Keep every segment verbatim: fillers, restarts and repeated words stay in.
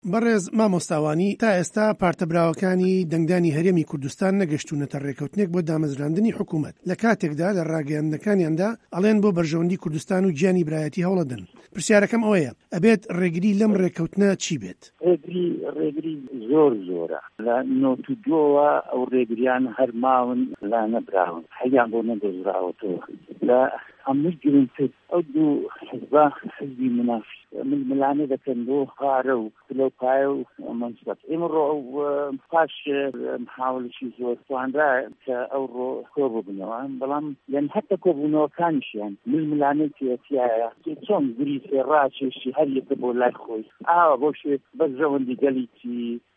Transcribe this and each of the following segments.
بەڕێز مامۆستاوانی تا ئێستا پارتەبراوەکانی دەنگدانی هەرێمی کوردستان نەگەشتوونەتە ڕێکەوتنێک بۆ دامەزراندنی حکوومەت لە کاتێکدا لە ڕاگەیاندنەکانیاندا ئەڵێن بۆ بەرژەوەندی کوردستان و گیانی برایەتی هەوڵەدەن. پرسیارەکەم ئەوەیە ئەبێت ڕێگری لەم ڕێکەوتنە چی بێت؟ ڕێگری ڕێگری زۆر زۆرە لە نۆتودۆوە ئەو ڕێگریان هەر ماون لا نەبراون حەیان بۆ نەدۆزراوەتەوە لە هەموو گرنگتر ئەو دوو حزبە حزبی منافی ململانە دەکەن بۆ هارە و پلەپایە و منسبەت ئێمەڕۆ پاش محاولەی زۆر توانرا کە ئەو ڕۆ کۆ ببنەوە بەڵام یان هەتە کۆبوونەوەکانیشیان ململانەی تێتیایە چۆن گریسێ ڕاکێشی هەر یەکە بۆ لای خۆی ئاوە بۆ شێ بەرژەوەندی گەلیتی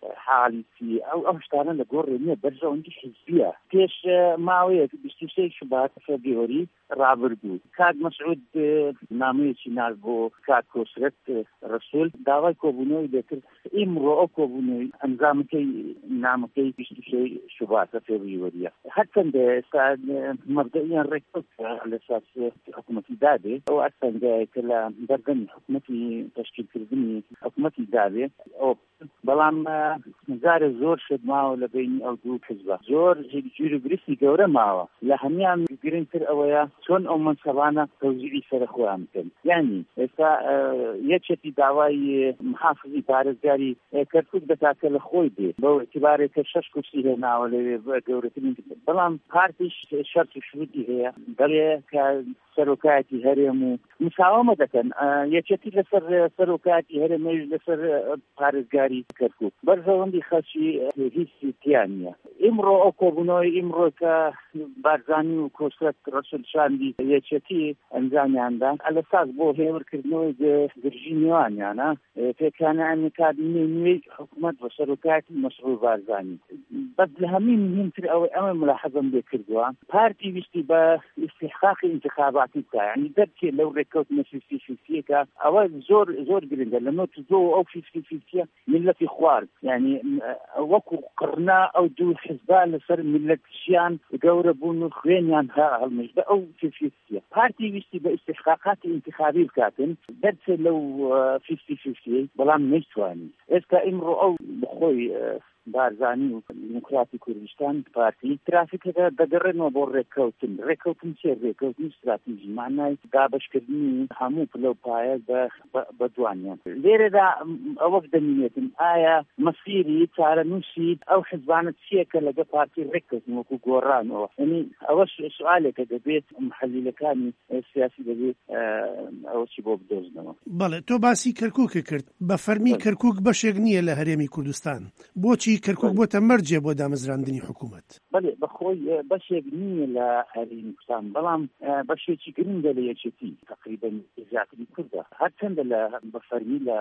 حالیتی ئەو ئەو شتانە لە گۆڕێ نییە بەرژەوەندی حیزبیە پێش ماوەیەک بیست و سێ شوبات فەبیۆری ڕابردوو کاک مەسعود نامەیەکی ناز بۆ کاک کۆسرەت ڕەسوول داوای کۆبوونەوەی دەکرد ئیمڕۆ ئەو کۆبوونەوەی ئەنجامەکەی نامەکەی بیست و سێ شوباتە فێبریوەریە هەرچەندە ئێستا مەبدەئیان ڕێککەوتە لە ساس حکوومەتی دابێ ئەو ئەسەنگایە کە لە بەردەمی حکوومەتی تەشکیلکردنی حکوومەتی دابێ ئەو بەڵام جارە زۆر شت ماوە لە بینی ئەو دوو حزبە زۆر جوورگرسی گەورە ماوە لە هەمیان گرنگتر ئەوەیە چۆن ئەو منسەبانە تەوزیعی سەرە خۆیان بکەن یعنی ئێستا یەکێتی داوای محافظی پارێزگاری کەرکوک دەکاتە لە خۆی دێ بۆ ئێتیبارێک کە شەش کورسی هێناوە لەوێ گەورەترین بەڵام پارتیش شەرط و شروطی هەیە دەڵێ کە سەرۆکایەتی هەرێم و مساوامە دەکەن یەکێتی لەسەر سەرۆکایەتی هەرێمەش لەسەر پارێزگاری کەرکوک بەرژەوەندی خەڵکی هیچی تیان نییە ئیمڕۆ ئەو کۆبوونەوەی ئیمڕۆ کە بارزانی و کۆسرەت ڕەسوول شاندی یەکێتی ئەنجامیاندا ئەلەساس بۆ هێورکردنەوەی گرژی نێوانیانە پێکانیانی کابینەی نوێی حکوومەت بە سەرۆکایەتی مەسعود بارزانی بەس لە هەمووی مهمتر ئەوەی ئەمە ملاحەزەم لێ کردووە پارتی ویستی بە استحقاقی انتخاباتی بکە یعنی دەرکێ لەو ڕێککەوتنە فیفتی فیفتیەکە ئەوە زۆر زۆر گرنگە لە نۆتودۆ ئەو فیفتی فیفتیە ملەتی خوارد یعنی وەکو قڕنا ئەو دوو حزبا لەسەر ملەتیان گەورە بوون و خوێنیان ها هەڵمەشدە ئەو فیفتیە پارتی ویستی بە استحقاقاتی انتخابی بکاتن دەرچێت لەو فیفتی فیفتی بەڵام نەیتوانی ئێستا ئیمڕۆ ئەو بخۆی بارزانی و دموکراتی کوردستان پارتی ترافیکەکە دەگەڕێنەوە بۆ ڕێککەوتن ڕێککەوتن چێ ڕێککەوتنی استراتیژی مانای دابەشکردنی هەموو پلەپایە بە دوانیان لێرەدا ئەوەک دەمینێتن ئایا مەسیری چارەنووسی ئەو حزبانە چیەکە لەگە پارتی ڕێککەوتن وەکو گۆڕانەوە یعنی ئەوە سوالێکە دەبێت محەلیلەکانی سیاسی دەبێت ئەوە چی بۆ بدۆزنەوە. بەڵێ تۆ باسی کەرکووکە کرد بە فەرمی کەرکووک بەشێک نییە لە هەرێمی کوردستان بۆچی کەرکووک بۆتە مەرجێ بۆ دامەزراندنی حکوومەت؟ بەڵێ بەخۆی بەشێک نییە لە هەرێمی کوردستان بەڵام بەشێکی گرنگە لە یەکێتی تقریبا زیاتری کوردە هەرچەندە لە بەفەرمی لە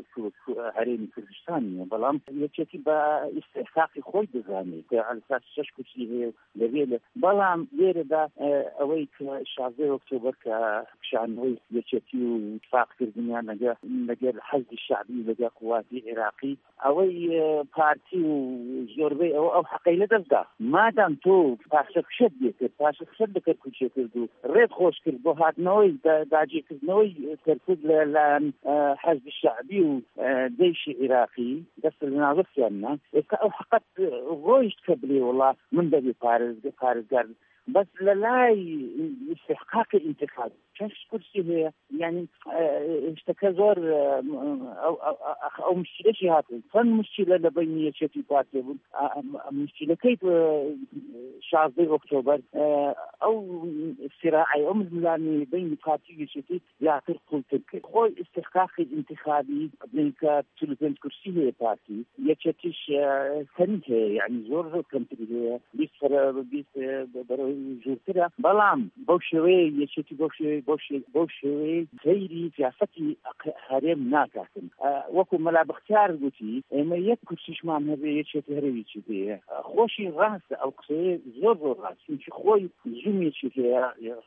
هەرێمی کوردستانیە بەڵام یەکێتی بە ئیستحقاقی خۆی دەزانێت کە ئەلساس شەش کورسی هەیە لەوێ بەڵام لێرەدا ئەوەی کە شازدە ئۆکتۆبەر کە پیشانەوەی یەکێتی و اتفاقکردنیان لەگەر حەزبی شەعبی لەگەر قوواتی عێراقی ئەوەی پارتی و زۆربەی ئەوە ئەو حەقەی لە دەستدا مادام تۆ پاشەکشت دێکرد پاشەکشت بە کەرکووکێ کرد و ڕێت خۆش کرد بۆ هاتنەوەی داگیرکردنەوەی کەرکووک لە حەزبی شەعبی و دەیشی عێراقی دەست لە ناوەستیاننا ئێستا ئەو حەقەت ڕۆیشت کە بڵێ وەڵا من دەبێ پارێزگار بس للاي استحقاق الانتخاب شش كرسي هي يعني اشتكى زور او او, أو مشكله شي هاتن فن مشكله لبينيه شتي بارتي مشكله كيف شهر اكتوبر او صراعي او ملاني بين بارتي شتي يعترف تركي هو استحقاق الانتخابي بينك ثلث كرسي هي بارتي يتشتش ثانيه يعني زور كنت هي بيصير بيصير جورترا بەڵام بەو شێوەیە یەکێتی بەو شێوەیە بەو شێوەیە سەیری سیاسەتی هەرێم ناکاتن وەکو مەلا بەختیار گوتی ئێمە یەک کورسیشمان هەبێ یەکێتی هەرێویی هەیە خۆشی ڕاستە ئەو قسەیە زۆر زۆر ڕاست چونکە خۆی زوومێکی هەیە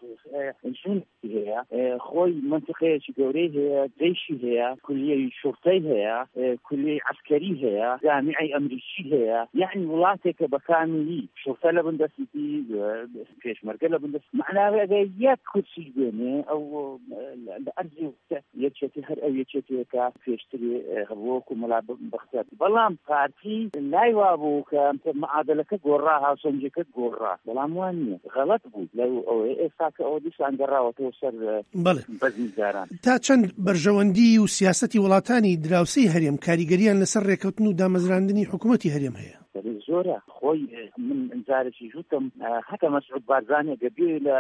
ژوونی هەیە خۆی منتیقەیەکی گەورەی هەیە دەیشی هەیە کولیەی شورتەی هەیە کولیەی عەسکەری هەیە جامیعەی ئەمریکی هەیە یعنی وڵاتێکە بەکاملی شورتە لە بندەستی پێشمەرگە لە بندست معناوێ ئەگەر یەک کورسی بێنێ ئەو لە ئەرزی یەکێتی هەر ئەو یەکێتێکە پێشتری هەبووەکو مەلا بەختیار بەڵام پارتی لای وا بوو کە معادلەکە گۆڕا هاوسەنگەکە گۆڕا بەڵام وان نییە غەڵەت بوو لەو ئەوەیە ئێستا کە ئەو دیسان گەڕاوەتەوە سەر بەزمیداران تا چەند بەرژەوەندی و سیاسەتی وڵاتانی دراوسەی هەرێم کاریگەریان لەسەر ڕێکەوتن و دامەزراندنی حکوومەتی هەرێم هەیە زۆرە خۆی من جارێکی ژوتم هەتا مەسعود بارزانێ گەبێ لە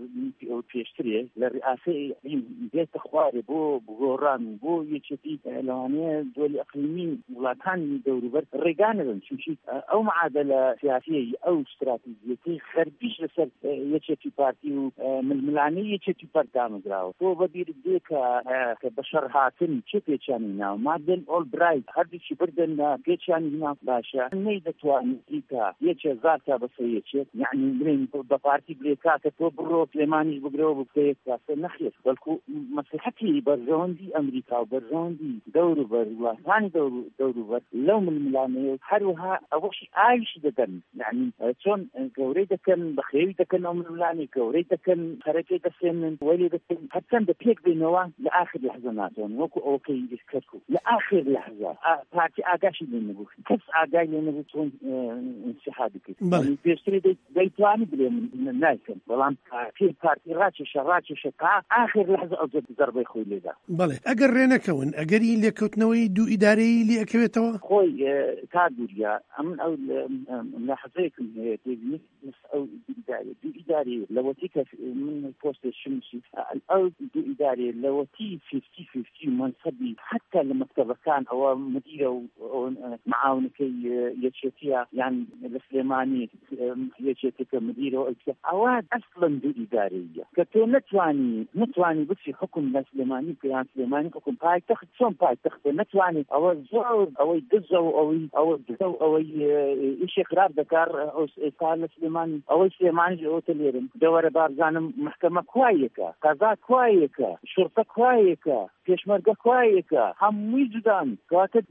پێشترێ لە ڕئاسەی بێتە خوارێ بۆ گۆڕان بۆ یەکێتی لەوانەیە دۆلی ئەقلیمی وڵاتانی دەوروبەر ڕێگانەبن چونکی ئەو معادلە سیاسیەی ئەو استراتیژیەتی خەربیش لەسەر یەکێتی پارتی و ململانەی یەکێتی پارت دامەزراوە تۆ بەبیرت دێ کە بەشەر هاتن چه پێچانی ناو مادن ئۆڵبرایت هەردووچی بردن پێچانی ناو باشە دەتوانیت کە یەکێ زار تا بەسەر یەکێت یعنی برین بە پارتی بڵێ کاتە تۆ بڕۆ سلێمانیش بگرەوە بکەیت کاسە نەخێت بەڵکو مەسلحەتی بەرژەوەندی ئەمریکا و بەرژەوەندی دەوروبەر وڵاتانی دەوروبەر لەو ململانەیە هەروەها ئەوەشی ئاویشی دەکەن یعنی چۆن گەورەی دەکەن بەخێوی دەکەن ئەو ململانی گەورەی دەکەن خەرەکەی دەسێنن وەلی دەکەن هەرچەندە پێک بینەوە لە ئاخر لەحزە ناتوان وەکو ئەوکەی دەکەتکو لە ئاخر لەحزە پارتی ئاگاشی لێ نەبوو کەس ئاگای لێ نەبوو چۆن انسحابی کرد پێشتری دەیتوانی بڵێ من نایکەم بەڵام پێ پارتی ڕاکێشە ڕاکێشە تا ئاخر لەحزە ئەو زەربەی خۆی لێدا بەڵێ ئەگەر ڕێنەکەون ئەگەری لێکەوتنەوەی دوو ئیدارەی لێ ئەکەوێتەوە خۆی تا دووریا ئەمن ئەو لاحظەیەکم هەیە دێبینی ئەو ئیدارێ دوو ئیدارێ لەوەتی کە من پۆستێ شمسی ئەو دوو ئیدارێ لەوەتی فیفتی فیفتی منسەبی حتا لە مەکتەبەکان ئەوە مدیرە و معاونەکەی یەکێتیە یان لە سلێمانی یەکێتێکە مدیرەوە ئەوە ئەسڵەن دوو ئیدارەیە کە تۆ نەتوانی نەتوانی بچی حکم لە سلێمانی یان سلێمانی حکم پایتەخت چۆن پایتەختە نەتوانێت ئەوە زۆر ئەوەی دزە و ئەوەی ئەوە دزە و ئەوەی ئیشی خراپ دەکار ئێستا لە سلێمانی ئەوەی سلێمانیش ئەوتە لێرن دەوەرە بارزانم محکەمە کوایەکە قەزا کوایەکە شورتە کوایەکە پێشمەرگە کوایەکە هەمووی جودان کاتە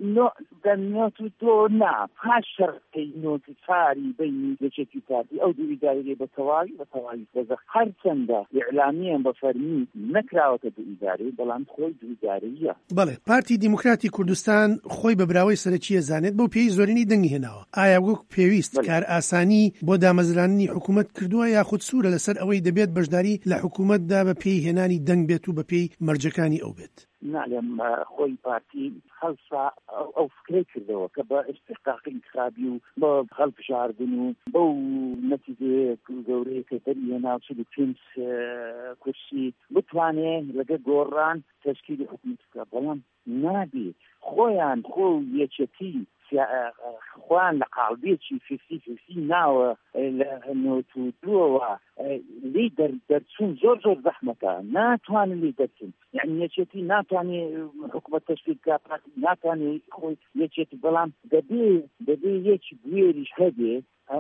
لە نۆت و دۆ نا پاش شەڕەکەی نۆتی چاری بینی یەکێتی پارتی ئەو دوو ئیدارەیە بە تەواوی بە تەواوی بەزە هەرچەندە ئیعلامیان بە فەرمی نەکراوەتە دوو ئیدارەی بەڵام خۆی دوو ئیدارەیە بەڵێ پارتی دیموکراتی کوردستان خۆی بە براوەی سەرەکیە زانێت بۆ پێی زۆرینی دەنگی هێناوە ئایا وەک پێویست کار ئاسانی بۆ دامەزرانی حکوومەت کردووە یاخود سوورە لەسەر ئەوەی دەبێت بەشداری لە حکوومەتدا بە پێی هێنانی دەنگ بێت و بە پێی مەرجەکانی ئەو بێت نعلم خۆی پارتی خەڵسا ئەو فکرەی کردەوە کە بە ئستحقاق انتخابی و بە هەڵبژاردن و بەو نەتیجەیە گەورەیە کە دەریهێنا چل و پێنج کورسی بتوانێت لەگە گۆڕان تەشکیلی حکوومەت بکات بەڵام نابێت خۆیان خۆ یەکێتی خوان لە قاڵبێکی فیفتی فیفتی ناوە لە نۆت و دووەوە لی دەرچوون زۆر زۆر زەحمەتە ناتوانن لی دەرچون یعنی یەکێتی ناتوانێ حکوومەت تەشکیل بکات ناتوانێ خۆی یەکێتی بەڵام دەبێ دەبێ یەکی گوێریش هەبێ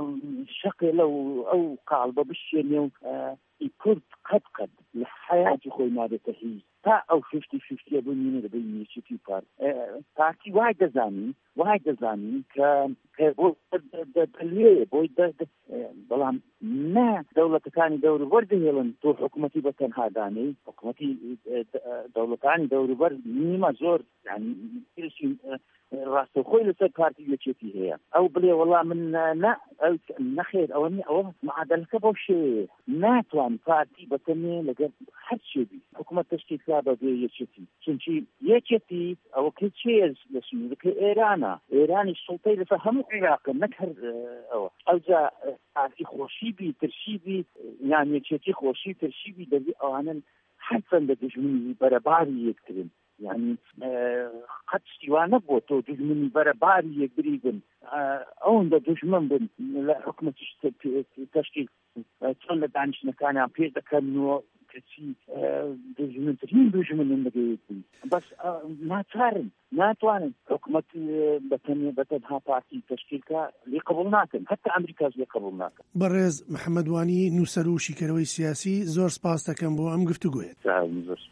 شەقێ لەو ئەو قاڵبە بشێنێ و کورد قەت قەت لە حیاتی خۆی نابێتە هیچ تا ئەو فیفتی فیفتیە بمینە دەبێت یەکێتی پارت پارتی وای دەزانین وای دەزانین کە دەلوێ بۆی بەڵام نا دەوڵەتەکانی دەوروبەر دەهێڵن تۆ حکوومەتی بە تەنهادانەی حکوومەتی دەوڵەتانی دەوروبەر نیمە زۆر یعنی ڕاستەوخۆی لەسەر پارتی یەکێتی هەیە ئەو بڵێ وەڵام من نەخێر ئەوە ئەوە معادلەکە بەو شێوەیە ناتوان پارتی بەتەنێ لەگەر هەر شێبی حکوومەت تەشکیل کرا بەبێ یەکێتی چونکی یەکێتی ئەوە کە چێز لە سنوورەکەی ئێرانە ئێرانی سوڵتەی لەسەر هەموو عێراقە نەک هەر ئەوە ئەوجا پارتی خۆشیبی ترشیبی یان یەکێتی خۆشی ترشیبی دەبی ئەوانن هەرچەندە دژمنی بەرەباری یەکترن یعنی قەت شتیوانە بۆ تۆ دژمنی بەرەباری یەکبریبن ئەوەندە دژمن بن لە حکوومەتی تەشکیل چۆن لە دانیشتنەکانیان پێ دەکەنەوە کەچی دژمنترین دژمنن دەگەیەتی بەس ناچارن ناتوانن حکوومەت بەتەنێ بەتەنها پارتی تەشکیلکە لێ قبوڵ ناکەن هەتا ئەمریکاش لێ قبوڵ ناکەن. بەڕێز محەممەد وانی نووسەر و شیکەرەوەی سیاسی زۆر سپاس دەکەم بۆ ئەم گفتوگوێت.